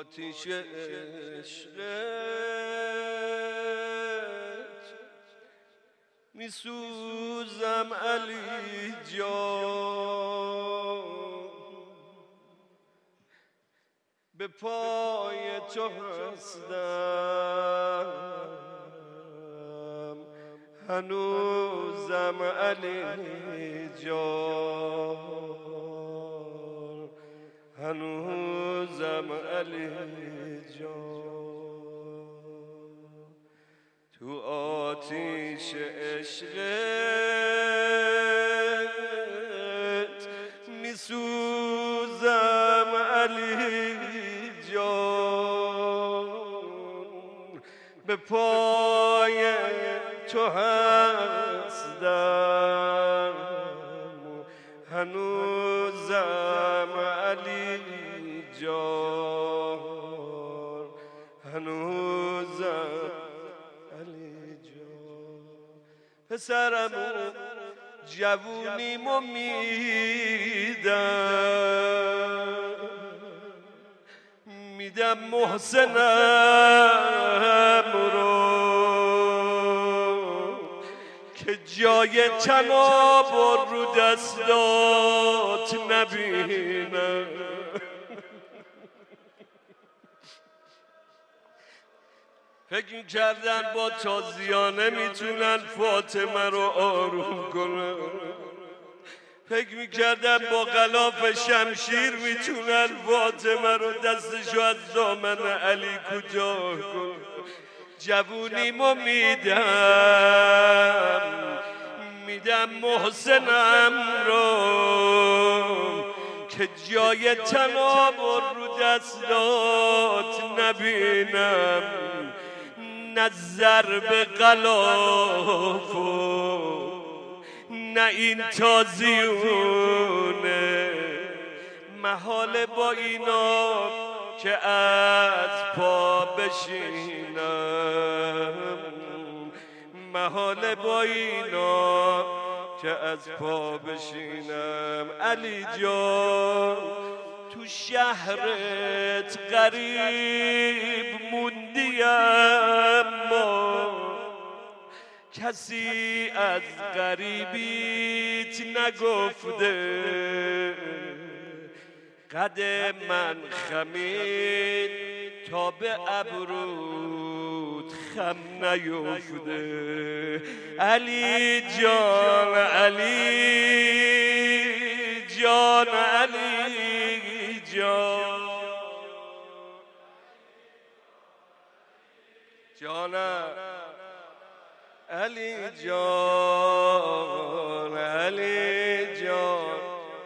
آتیش عشقت میسوزم علی جان، به پای تو هستم هنوزم علی جان، هنوزم علی جان. تو آتیش عشقت میسوزم علی جان، به پای تو هستم هنوزم علی جان، هنوزم علی جان. پسرمو جوونیمو میدم محسنم رو که جای تناب رو دستات نبینم. فکر کردن با تازیانه میتونن فاطمه رو آروم کنن، فکر میکردن با غلاف شمشیر میتونن فاطمه رو دستشو از دامن علی کوتاه کنن. جوونیمو میدم محسنم رو که جای تناب رو دستات نبینم، نه ضرب غلافو نه این تازیونه، محاله با اینا که از پا بشینم، محاله با اینا که از پا بشینم. علی جان تو شهرت غریب موندی اما کسی از غریبیت نگفته، قد من خمید تا به ابروت خم نیفته. علی جان علی جان علی جان، جانم علی جان علی جان.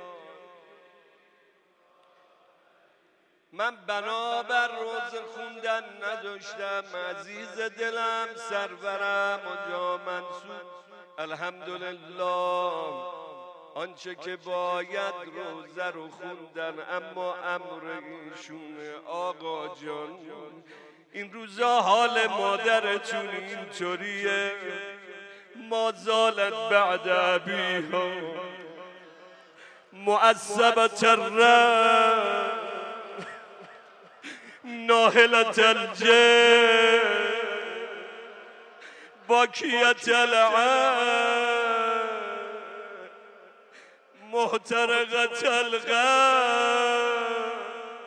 من بنابر روز خوندن نداشتم، عزیز دلم سرورم و جا منصور الحمدلله آنچه که باید روزه رو خوندن، اما امر ایشونه. آقا جان این روزا حال مادرتون اینطوریه، ما زالت بعد ابیها معصبت الرب ناهلت الجد باکیت العین محترقت القلب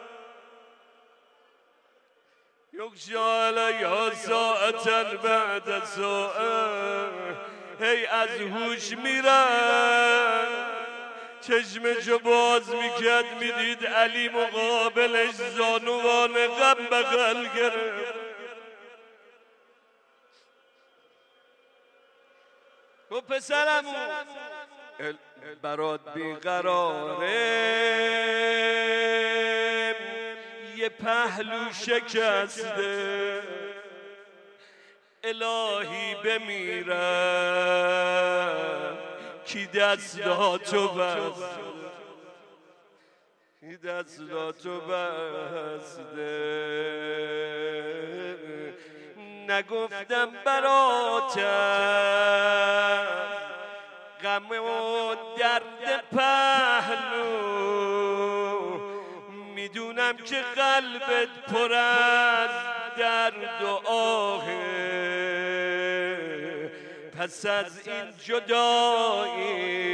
یغشی علیها ساعة بعد ساعة. هی از هوش میرن، چشمشو باز میکرد میدید علی مقابلش زانوان غم بغل گرفت. تو پسرمو برات بیقراره، یه پهلو شکسته، الهی بمیرم کی دستاتو بسته، کی دستاتو بسته. نگفتم براتم غم و درد پهلو میدونم که قلبت پر از درد و آهه، پس از این جدایی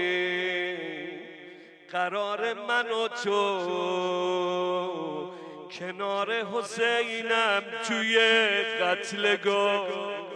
قرار من و تو کنار حسینم توی قتلگاه.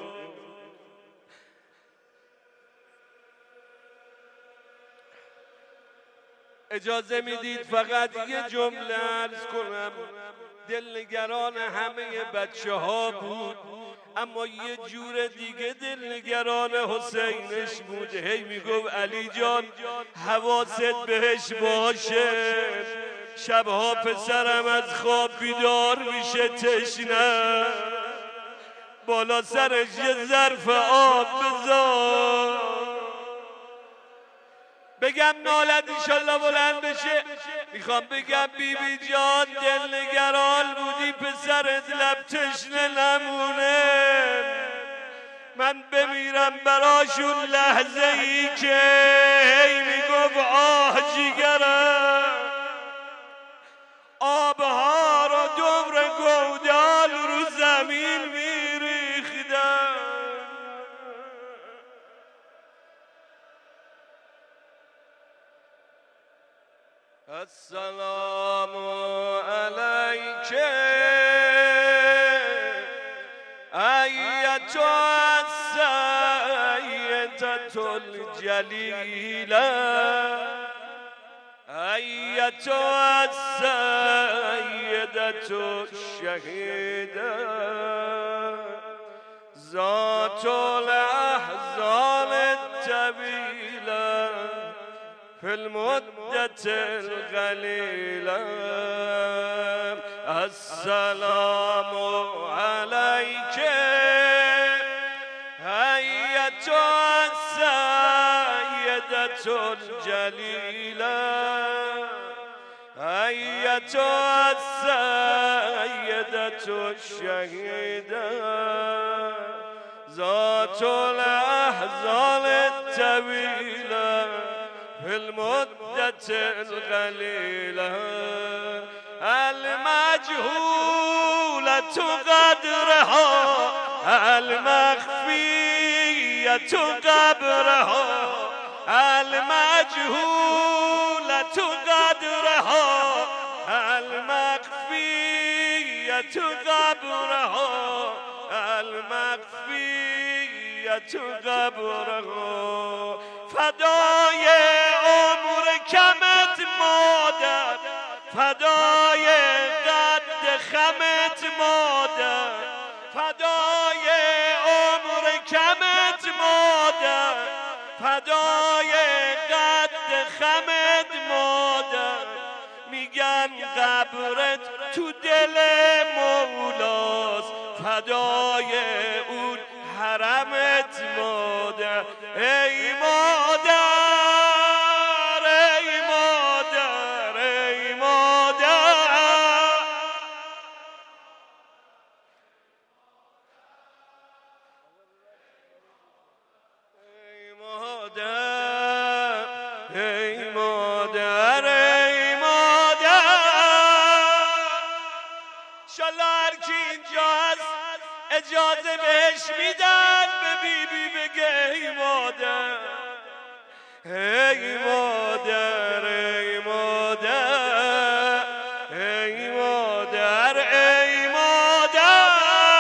اجازه میدید فقط یه جمله عرض کنم. دلنگران همه بچه ها بود، اما یه جور دیگه دلنگران حسینش بود. هی میگفت علی جان حواست بهش باشه، شبها پسرم از خواب بیدار میشه تشنه، بالا سرش یه ظرف آب بذار. بگم نالت انشالله بلند بشه. میخوام بگم بی بی جان دلنگران بودی پسرت لب تشنه نمونه، من بمیرم براشون لحظه ای که هی میگفت آه جیگرم، آبها رو دور گودال رو زمین میریختم. السلام علیک ایتها السیدة الجلیلة، ایتها السیدة الشهیدة، ذات الاحزان الطویلة في المدة القليلة. السلام عليك أيتها السيدة الجليلة، أيتها السيدة الشهيدة، ذات الأحزان الطويلة في المدة القليلة، المجهولة قدرها المخفية قبرها، المجهولة قدرها المخفية قبرها، المخفية قبرها. فدای عمر کمت مادر، فدای قد خمت مادر، فدای عمر کمت مادر، فدای قد خمت مادر. میگن قبرت تو دل مولاست، فدای اون حرمت مادر. ای مادر، ای مادر، ای مادر، ای مادر، ای مادر، ای مادر. انشالله هر کی اینجا هست اجازه بهش میدن به بی بی بگه ای مادر، ای مادر، ای مادر، ای مادر، ای مادر.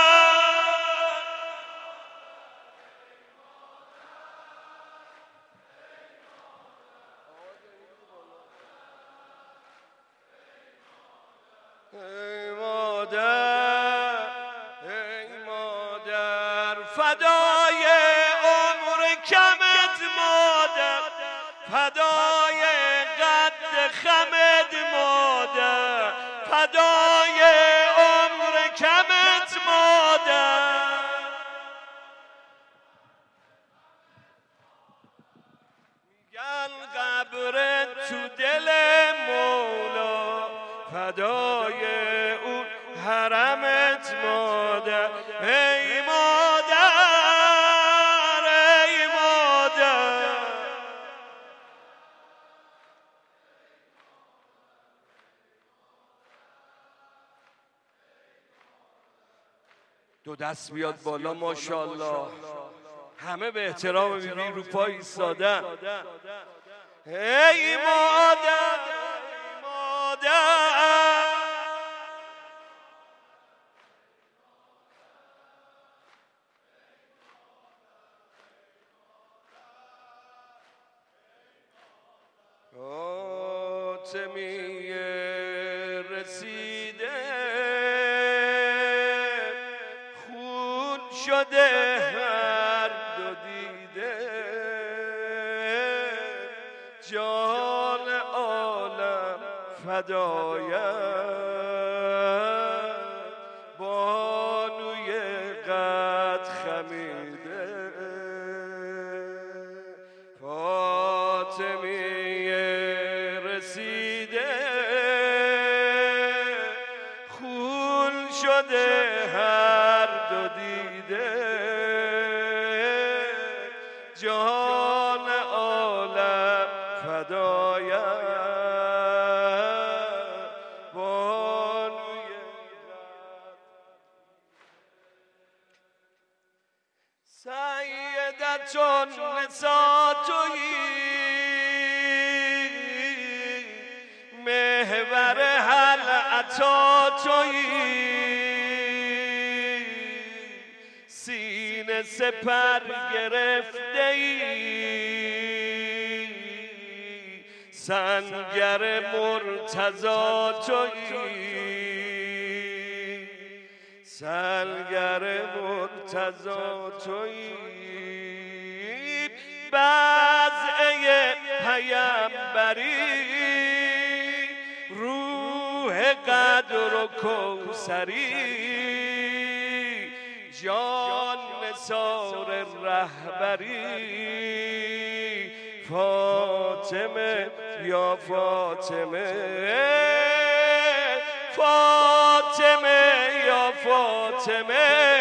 ای مادر، ای مادر، فدای عمر کمت مادر، فدای قد خمت مادر، فدای عمر کمت مادر. میگن قبرت تو دل مولا، فدای دو دست بیاد بالا ماشاءالله. همه به احترام بیبی رو پای ایستادن. ای مادر مادر فاطمی رسیده خون شده هر دو دیده جان عالم فدایت بانوی قد خمیده فاطمی شده هر دو دیده جهان عالم فدایت بانوی سیدتون نسا تویی محور هر عطا تویی سینه سپر گرفته ای سنگر مرتضی تویی سنگر مرتضی تویی بضعه پیمبری روح قدر و کوثری جان نثار رهبری فاطمه یا فاطمه فاطمه یا فاطمه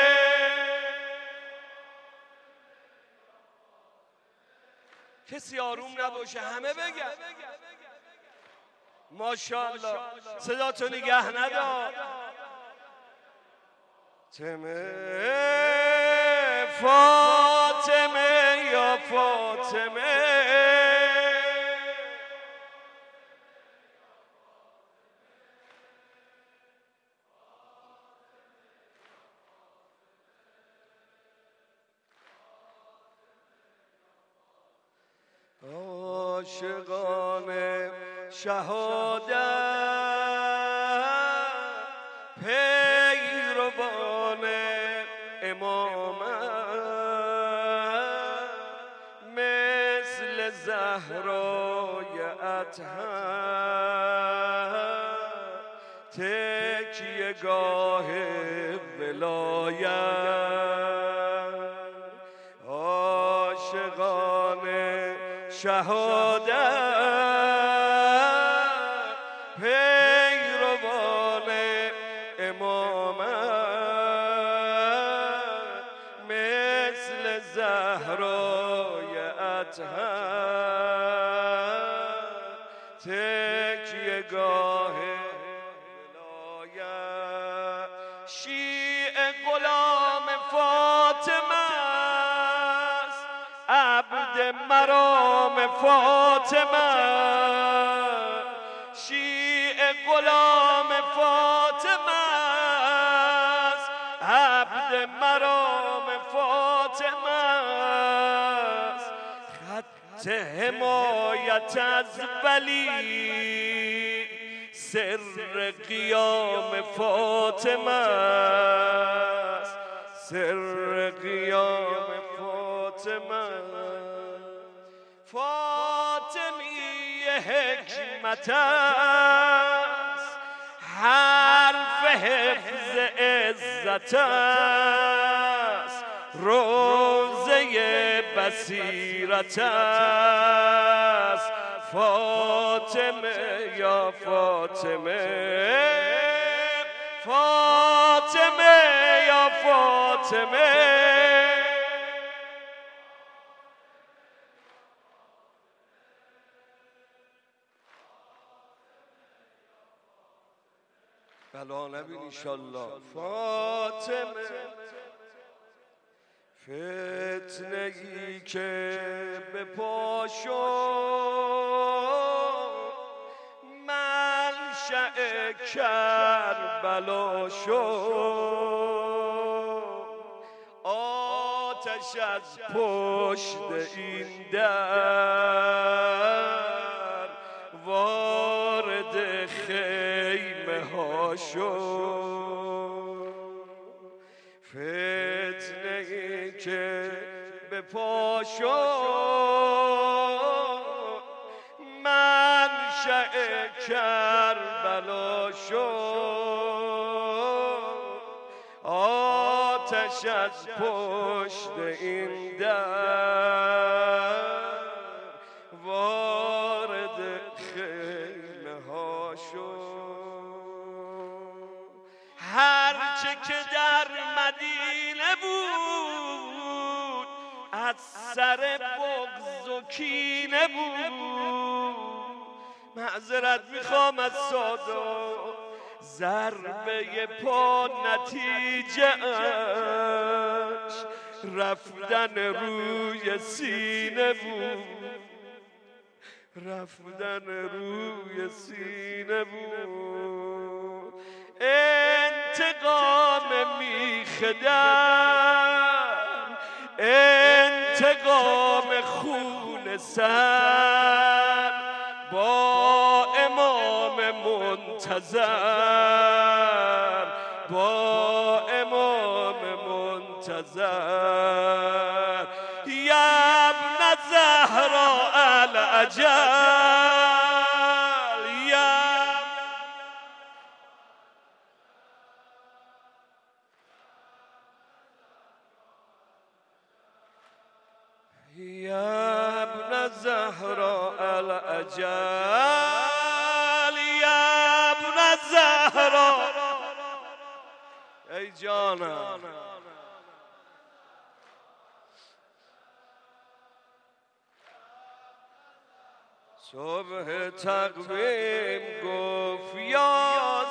کسی آروم نباشه همه بگن ماشاءالله صداتو نگه ندار فاطمه یا فاطمه عاشقان شهادت پیروان امامت مثل زهرای اطهر تکیه گاه ولایت عاشقان شهادت پیروان امامت مثل زهرای اطهر تکیه گاه ولایت شیعه غلام فاطمه است عبد مرام فاطمه شیعه غلام فاطمه است عبد مرام فاطمه است خط حمایت از ولی سر قیام فاطمه است سر قیام فاطمه فاطمی حکمت است حرف حفظ عزت است روزه بصیرت است فاطمه یا فاطمه فاطمه یا فاطمه بلا نبین انشالله. فاطمه فتنه ای که به پا شد منشأ کربلا شد، آتش از پشت این در وارد خیمه ها شد. فتنه ای که به پا شد منشأ کربلا شد، آتش از پشت این در وارد خیمه ها شد. هرچه که در مدینه بود از سر بغض و کینه بود. معذرت میخوام از سادات، ضربه پا نتیجه اش رفتن روی سینه بود، رفتن روی سینه بود. انتقام میخدم، انتقام خون سر با امام منتظر، با امام منتظر. یا ابن زهرا الاجل، یا ابن زهرا الاجل، یا ابن زهرا. ای جانم صبح تقویم گفت یا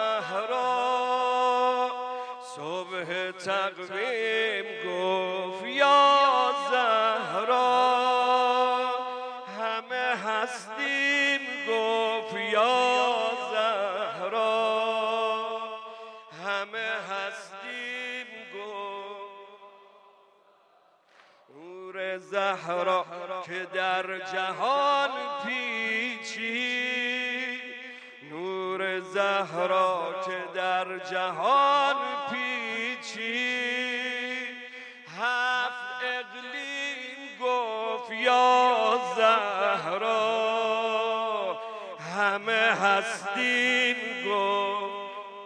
زهرا، صبح تقویم گفت یا زهرا، همه هستیم گفت یا زهرا، همه هستیم گفت. نور زهرا که در جهان پیچی، نور زهرا که در جهان پیچی، هفت اقلیم گفت یا زهرا، همه هستیم گفت.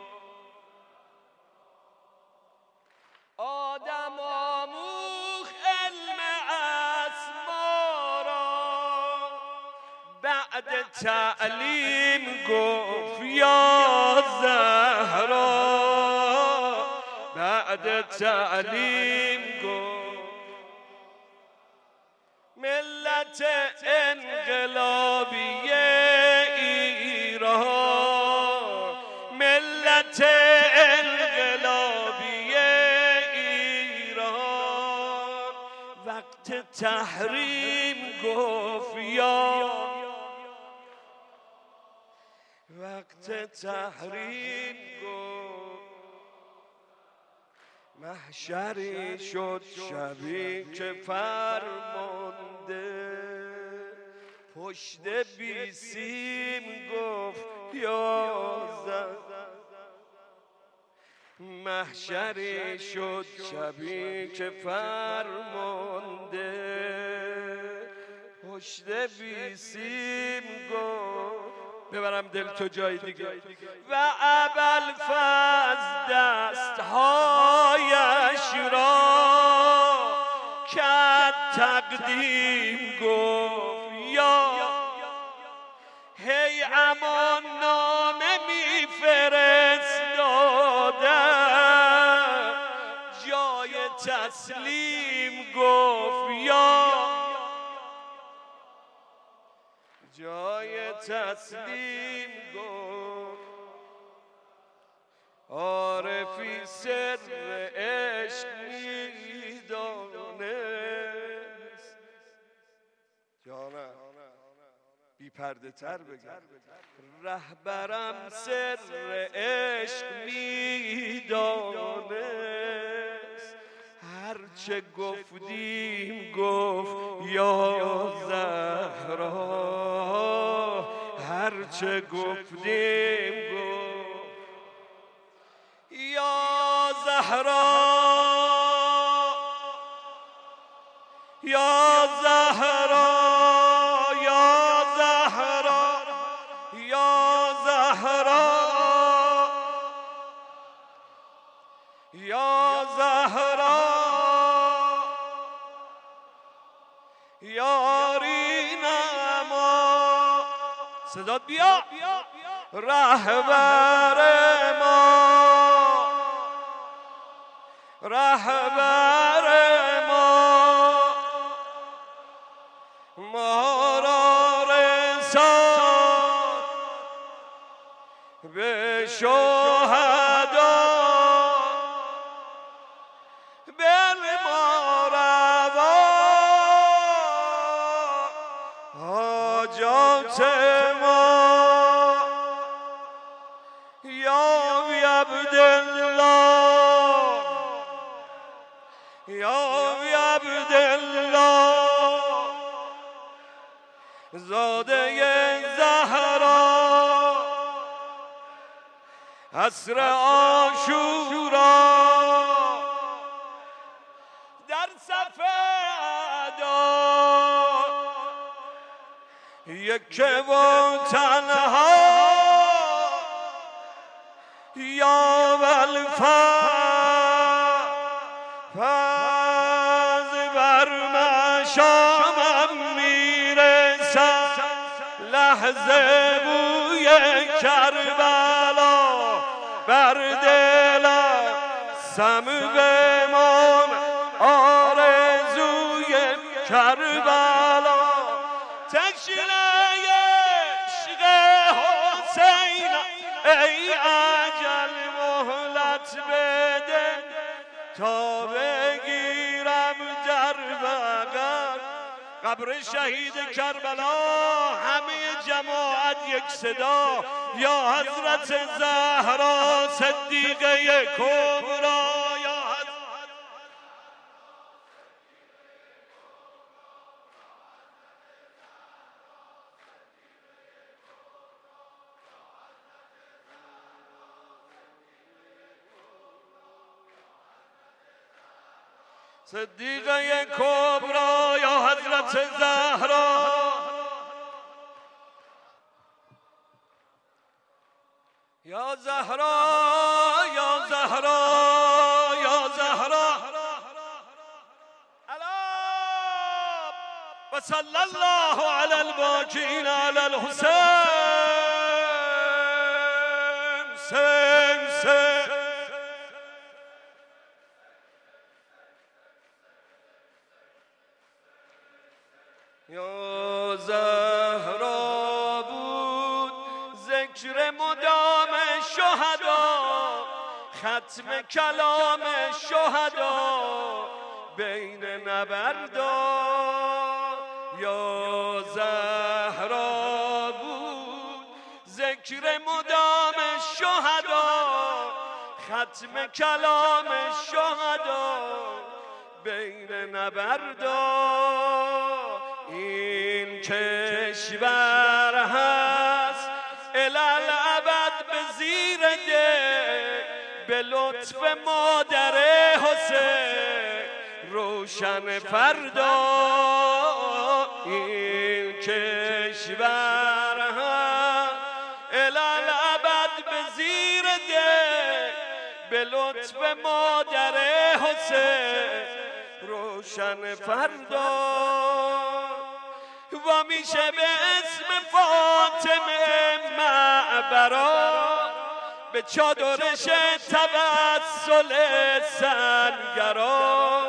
آدم آموخت علم اسما را، بعد تعلیم گفت یا زهرا، بعد تعلیم گفت. ملت انقلابی ایران، ملت انقلابی ایران، وقت تحریم گفت یا، وقت تحریم گفت. محشری شد شبی که فرمانده پشت بی سیم گفت یا زهرا. محشری شد شبی که فرمانده پشت بی سیم گفت. ببرم دل تو جای دیگه. و ابوالفضل دستهایش را کرد تقدیم گفت یا، هی امان نامه میفرستادم جای تسلیم گفت یا، جای تسلیم گفت. عارفی سر عشق میدانست. جانم بی پرده تر بگم، رهبرم سر عشق میدانست. هرچه گفتیم گفت یا زهرا، هرچه گفتیم گفت یا زهرا، یا زهرا، یا زهرا، یا زهرا، یا زهرا، یاری نما. صدات بیا. رهبر ما، رهبر ما، ما را رسان به شهدا، بل ما روا حاجات ما. یا بی عبدالله، یا بی عبدالله، زاده زهرا، عصر عاشورا در صف ادا، یک و تنها یا فز بر مشامم میرسد لحظه بوی کربلا، بر دلم سم بمان آرزوی کربلا. تشنه عشق حسین ای اجل مهلت بده، تا بگیرم در بغل قبر شهید کربلا. همه جماعت یک صدا، یا حضرت زهرا صدیقه کبرا، یا صدیقه کبرا، یا حضرت زهرا. یا زهرا، یا زهرا، یا زهرا. و صلی الله علی الباقین علی الحسین. سن سن یا زهرا بود ذکر مدام شهدا، ختم کلام شهدا بین نبردا. یا زهرا بود ذکر مدام شهدا، ختم کلام شهدا بین نبردا. این کشور هست الالعبد به زیر ده، به لطف مادر حسین روشن فردا. این کشور هست الالعبد به زیر ده، به لطف مادر حسین روشن فردا. و میشه به اسم فاطمه معبرا، به چادرش توسل سنگرا،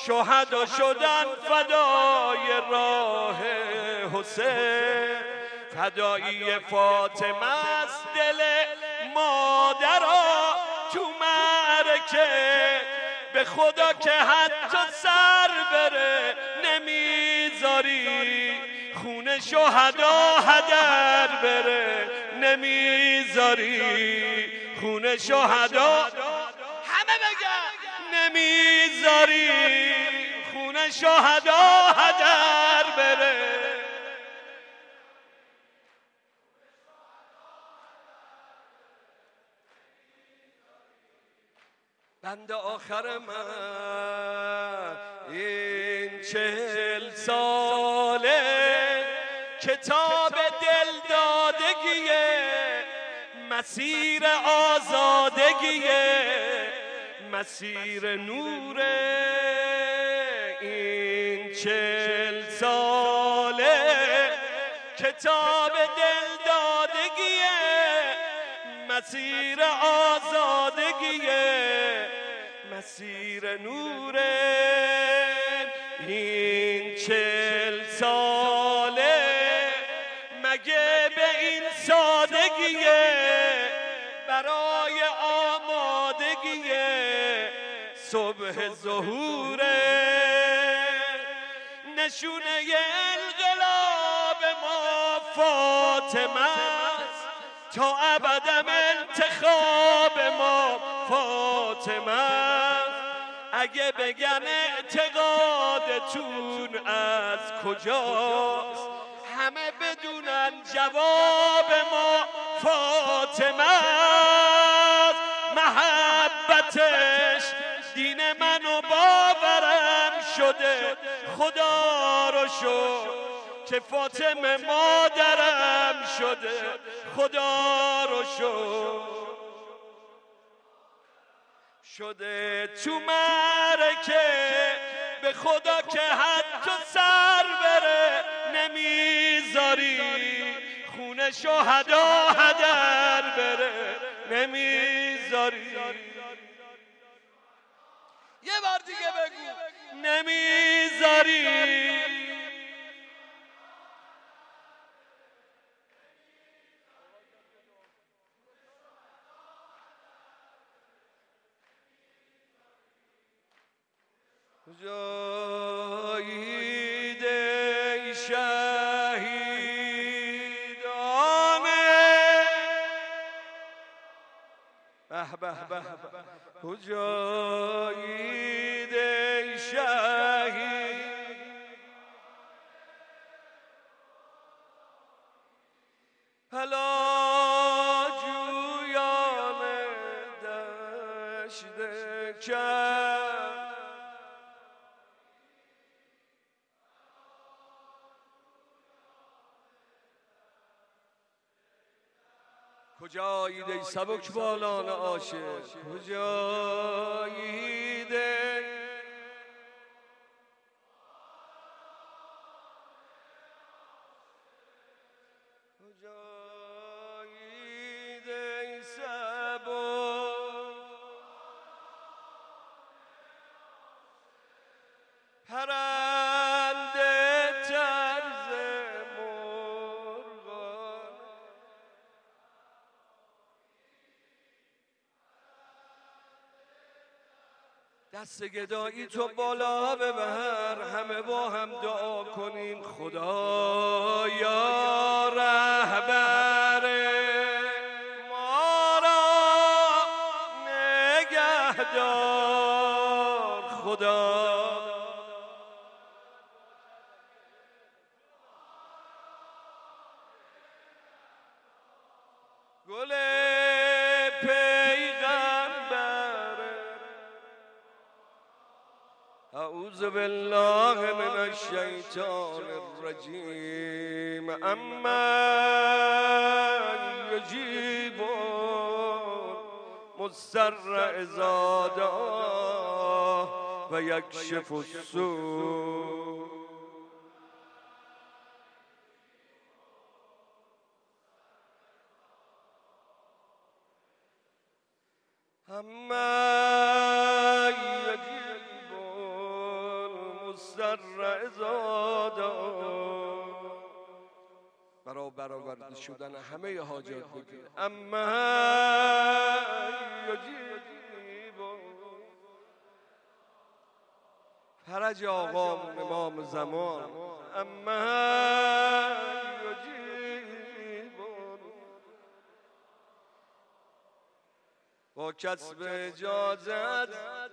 شهدا شدن فدای راه حسین، فدایی فاطمه است دل مادرها تو معرکه، به خدا که حتی سر بره نمیذاری، خون شهدا هدر بره نمیذاری، خون شهدا همه بگن نمیذاری، خون شهدا هدر بره. بند آخر من این 40 ساله کتاب دل دادگیه، مسیر آزادگیه، مسیر نوره. این 40 ساله کتاب دل دادگیه، مسیر آزادگیه، مسیر نوره. این 40 ساله مگه به این سادگیه، برای آمادگیه صبح ظهوره. نشونه انقلاب ما فاطمه است، تا ابدم انتخاب ما فاطمه است. اگه بگن اعتقادتون از کجاست، همه بدونن جواب ما فاطمه است. محبتش دین من و باورم شده، خدا رو شکر که فاطمه مادرم شده، خدا رو شکر شده. تو معرکه به خدا که حتی سر بره نمیذاری، خون شهدا هدر بره نمیذاری. یه بار دیگه بگو نمیذاری. جایید شهیدانه به به به، جایید شهید هلا جویان دشت کرد. کجایید ای سبک بالان عاشق، کجایید کجایید ای سبک پرنده طرز مرغان. دست گدایی تو بالا ببر، همه با هم دعا کنیم خدایا رهبر ما را نگهدار. خدا گل پیغمبر اعوذ بالله من الشیطان الرجیم. اما یجیب مضطر اذا دعاه و یکشف السوء. اما یجیب المضطر اذا دعاه. برا برآورده شدن همه حاجات بگیره. اما یجیب فرج آقامون امام زمان، اما یجیب با کسب اجازت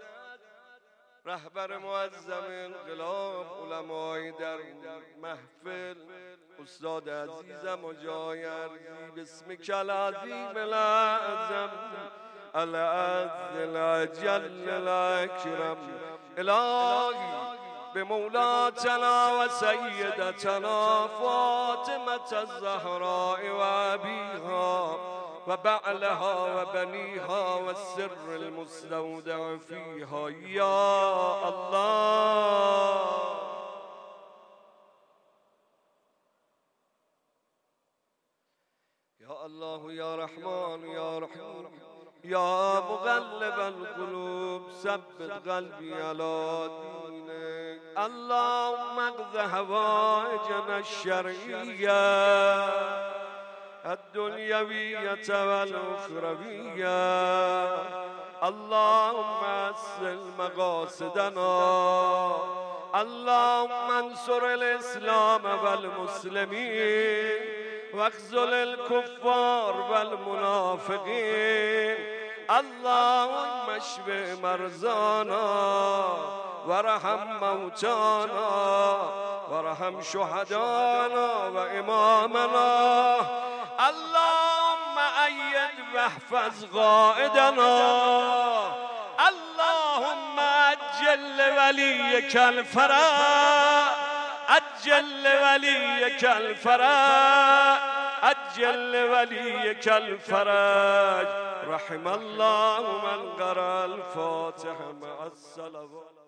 رهبر معظم انقلاب، علمای در محفل، استاد عزیزم و جای عرضی، بسمک العظیم الاعظم العز الاجل الاکرم، الهی به مولاتنا و سیدتنا فاطمة الزهراء و ابیها و بعلها و بنیها و السر المستودع فیها یا الله. یا الله یا رحمان یا رحیم یا مقلب القلوب ثبت قلبی علی دینک. اللهم اقض حوائجنا الشرعیه الدنیویة والأخرویة. اللهم اصل مقاصدنا، اللهم انصر الاسلام والمسلمين واخذل الكفار والمنافقين. اللهم اشف مرضانا وارحم موتانا وارحم شهدانا وامامنا. اللهم أيد واحفظ قائدنا. اللهم أجل وليك الفرج، أجل وليك الفرج، أجل وليك الفرج. رحم الله من قرأ الفاتحة مع الصلوات.